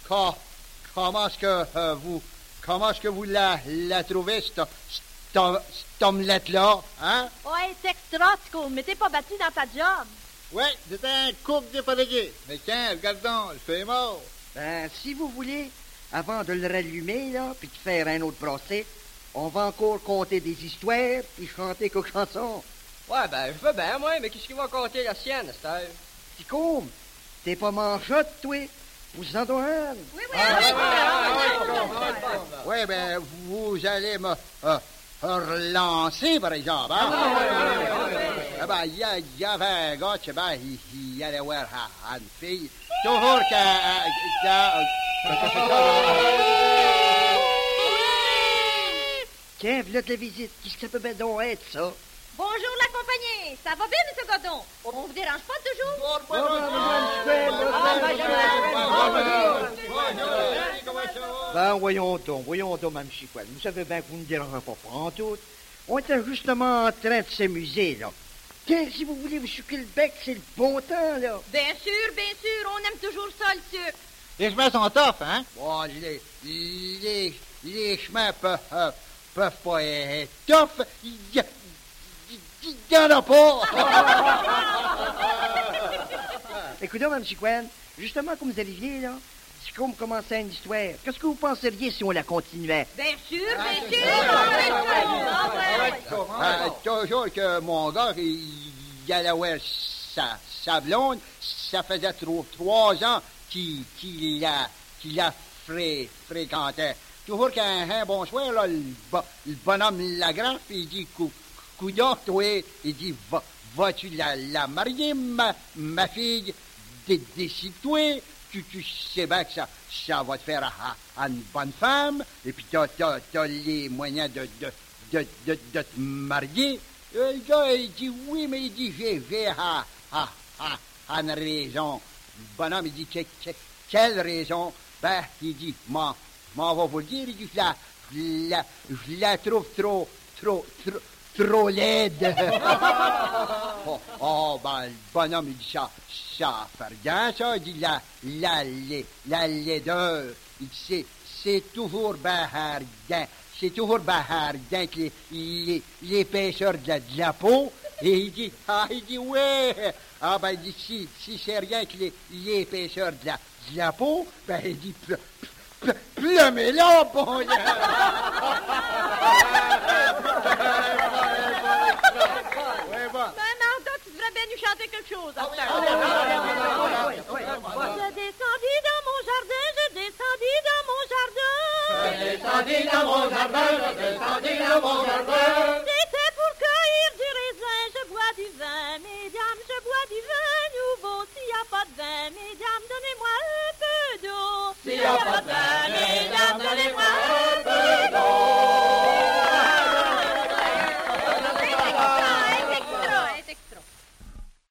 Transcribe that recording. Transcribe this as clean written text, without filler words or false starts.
comment est-ce que vous la trouvez, cette omelette-là, hein? Ouais, c'est extra, Tico, mais t'es pas battu dans ta job. Ouais, c'était un couple défalqué. Mais tiens, regarde donc, le feu est mort. Ben, si vous voulez, avant de le rallumer, là, puis de faire un autre brassé, on va encore compter des histoires, puis chanter quelques chansons. Ouais, ben, je veux bien, moi, mais qu'est-ce qu'il va compter la sienne, Esther? Ticôme, t'es pas manchotte, toi? Vous en doit. Oui, Oui, ben, vous allez me relancer, par exemple, hein? Ben, il y avait un gars, tu sais, ben, il allait voir une fille, toujours Tiens, voilà de la visite. Qu'est-ce que ça peut bien donc être, ça? Bonjour la compagnie, ça va bien, M. Godon? On vous dérange pas toujours? Ben, voyons donc, Mme Chicoine. Vous savez bien que vous ne dérangez pas en tout. On était justement en train de s'amuser, là. Tiens, si vous voulez vous sucrer le bec, c'est le bon temps, là. Bien sûr, on aime toujours ça, le sucre. Les chemins sont tough, hein? Bon, les chemins peuvent pas être tough. Il y en a pas. Écoutez, Mme Chicoine, justement, comme vous arriviez, là, si comme commençait une histoire, qu'est-ce que vous penseriez si on la continuait? Bien sûr. Toujours que mon gars, il allait voir sa blonde, ça faisait 3 ans qu'il la fréquentait. Toujours qu'un bon soir, là, le bonhomme la graffe, il dit, coudon, toi, il dit, vas-tu la marier, ma fille? Décide-toi, tu sais bien que ça va te faire à une bonne femme, et puis t'as les moyens de te marier. Le gars, il dit oui, mais il dit, j'ai une raison. Le bonhomme, il dit, quelle raison? Ben, il dit, m'en va vous le dire, il dit, je la trouve trop laide. Ben, le bonhomme, il dit, ça fait rien, ça. Il dit, la laideur. Il dit, c'est toujours bien hardin. C'est toujours bien hardin que les pêcheurs de la peau. Et il dit, ouais. Ben, il dit, si c'est rien que les pêcheurs de la peau, ben, il dit, plumez-la, bon. Tu devrais bien nous chanter quelque chose. Je descendis dans mon jardin. C'était pour cueillir du raisin. Je bois du vin, mesdames, je bois du vin nouveau. S'il n'y a pas de vin, mesdames, donnez-moi un peu d'eau. S'il n'y a pas de vin, mesdames,